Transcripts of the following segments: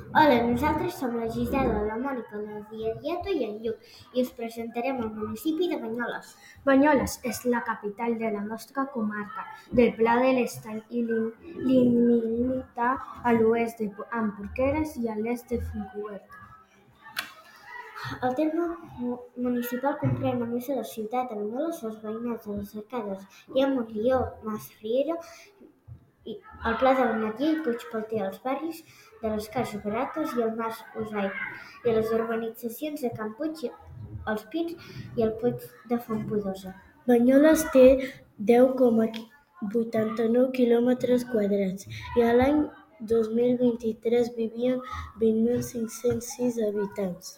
Hola, nosaltres som la Gisela, la Mònica, la Dieto i en Lluc i us presentarem el municipi de Banyoles. Banyoles és la capital de la nostra comarca, del Pla de l'Estany i limita a l'oest amb Porqueres i a l'est de Fontcoberta. El terme municipal comprèn, a més de la ciutat de Banyoles, els veïnats de les Arcades i a Montlió, Masriera, el Pla de l'Ametller i Puigpalter, els barris de les Cases Barates i el Mas Usai, i les urbanitzacions de Can Puig, els Pins i el Puig de Fontpodosa. Banyoles té 10,89 quilòmetres quadrats i a l'any 2023 vivien 20.506 habitants.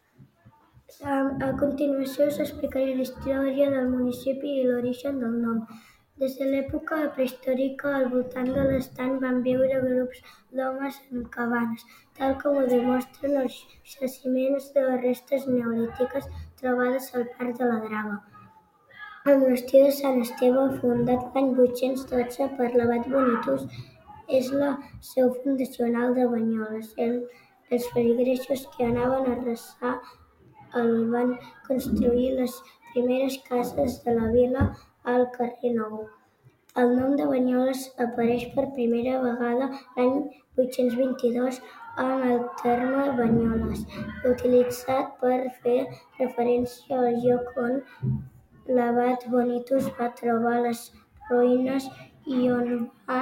A continuació us explicaré la història del municipi i l'origen del nom. Des de l'època prehistòrica, al voltant de l'estany van viure grups d'homes en cabanes, tal com ho demostren els jaciments de restes neolítiques trobades al Parc de la Draga. El monestir de Sant Esteve, fundat l'any 812 per l'abat Bonitus, és la seu fundacional de Banyoles. Els feligresos que anaven a resar el van construir les primeres cases de la vila al carrer Nou. El nom de Banyoles apareix per primera vegada l'any 822 en el terme Banyoles, utilitzat per fer referència al lloc on l'abat Bonitus va trobar les ruïnes i on va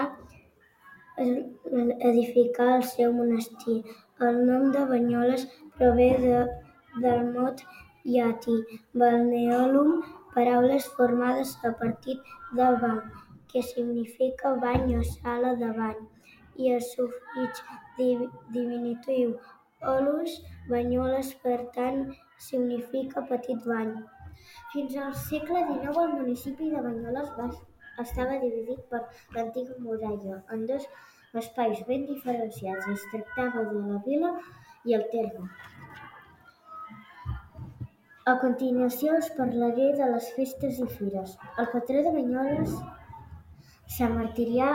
edificar el seu monestir. El nom de Banyoles prové del mot llatí balneolum, paraules formades a partir de bal, que significa bany o sala de bany, i el sufix diminutiu olus, Banyoles, per tant, significa petit bany. Fins al segle XIX el municipi de Banyoles estava dividit per l'antiga muralla en dos espais ben diferenciats. Es tractava de la vila i el terme. A continuació us parlaré de les festes i fires. El patró de Banyoles, Sant Martirià,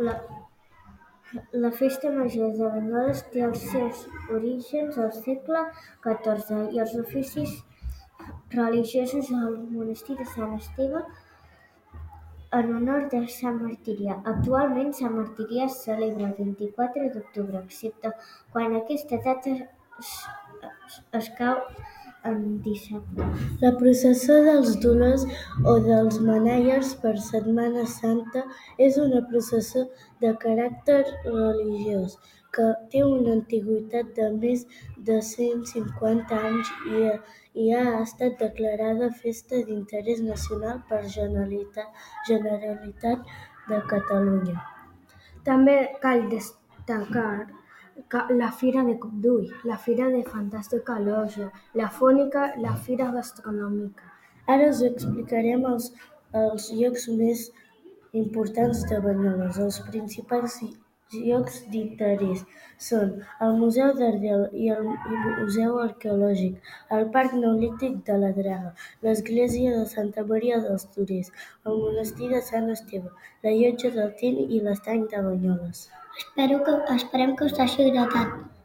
la festa major de Banyoles té els seus orígens al segle XIV i els oficis religiosos al monestir de Sant Esteve en honor de Sant Martirià. Actualment Sant Martirià es celebra el 24 d'octubre, excepte quan aquesta data es cau en dissabte. La processó dels Dolors o dels Manaies per Setmana Santa és una processó de caràcter religiós que té una antiguitat de més de 150 anys i ha estat declarada festa d'interès nacional per Generalitat de Catalunya. També cal destacar la Fira de Copdull, la Fira de Fantàstica Lògia, la Fònica, la Fira Gastronòmica. Ara us explicarem els llocs més importants de Banyoles. Els principals llocs d'interès són el Museu d'Ardel i el Museu Arqueològic, el Parc Neolític de la Draga, l'Església de Santa Maria dels Torers, el Monestir de Sant Esteve, la Llotja del Tin i l'Estany de Banyoles. Esperem que us hagi agradat.